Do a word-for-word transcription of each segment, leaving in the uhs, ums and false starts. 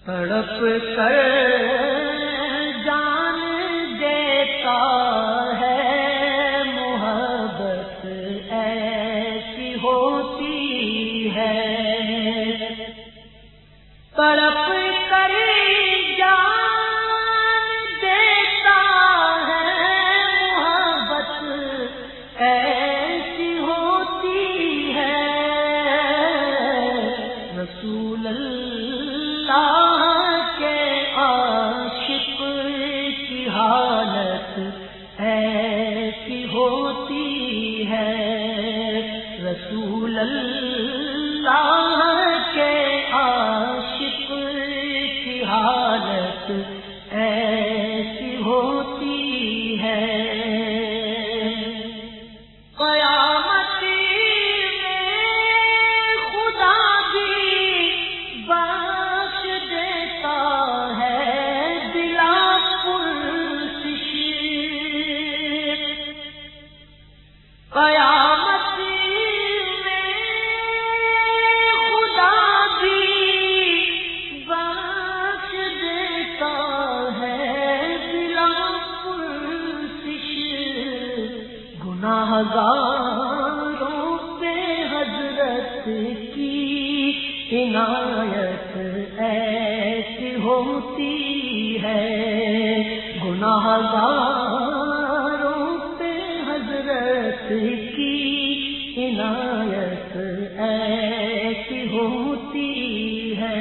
تڑپ کر جان دیتا ہے محبت ایسی ہوتی ہے، تڑپ کر جان دیتا ہے محبت ایسی ہوتی ہے، رسول اللہ کے عاشق کی حالت ایسی ہوتی ہے، رسول اللہ کے عاشق کی حالت ایسی ہوتی ہے، قیامت میں خدا بھی بخش دیتا ہے بلا پرسش، قیامت میں خدا بھی بخش دیتا ہے بلا پرسش، گناہ گاروں پہ حضرت کی عنایت ایسی ہوتی ہے، گناہ گاروں پہ حضرت کی عنایت ایسی ہوتی ہے،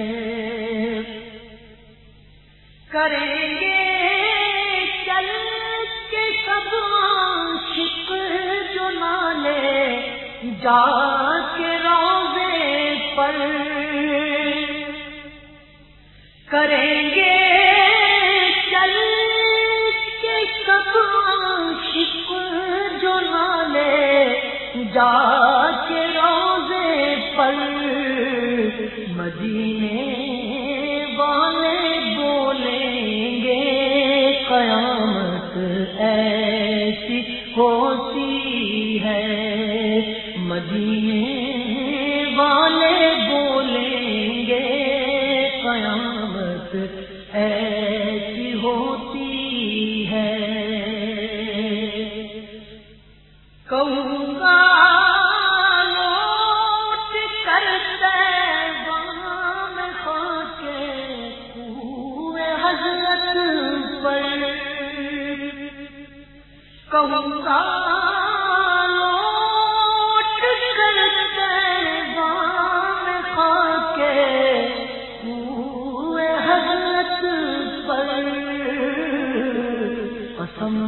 کریں گے چل کے سب عاشق جو نالے جا کے روضے پر، کریں گے چل کے سب عاشق جو نالے جا کے روضے پر، مدینے والے بولیں گے قیامت ایسی ہوتی ہے، مدینے والے بولیں گے قیامت ایسی ہوتی ہے، کہوں گا لوٹ کر تیبان خاک کوئے حضرت پر، کہوں گا لوٹ کر تیبان خاک کوئے حضرت پر، قسم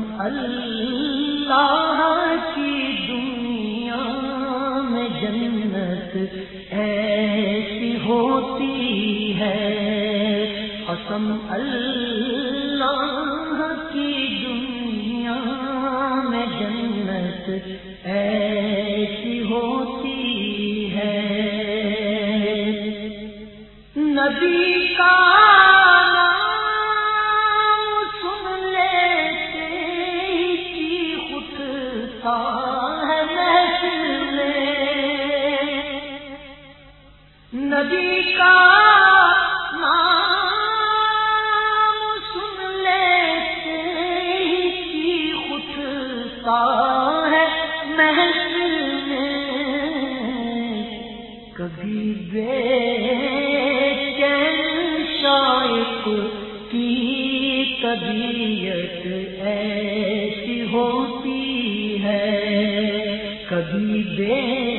اللہ کی دنیا میں جنت ایسی ہوتی ہے، قسم اللہ کی دنیا میں جنت ایسی ہوتی ہے، نبی کا نام سن لیتے ہی چیخ اٹھتا ہے محفل میں، نبی کا نام سن لیتے ہی چیخ اٹھتا ہے محفل میں، کبھی بے شائق کی طبیعت ایسی ہوتی ہے، کبھی بے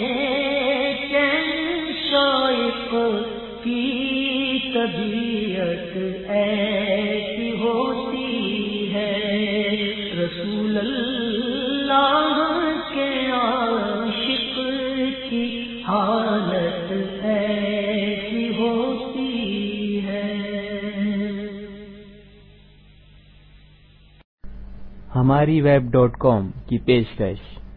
چین شائق کی طبیعت ایسی ہوتی ہے، رسول اللہ کے عاشق کی حالت ایسی ہوتی ہے۔ ہماری ویب ڈاٹ کام کی پیشکش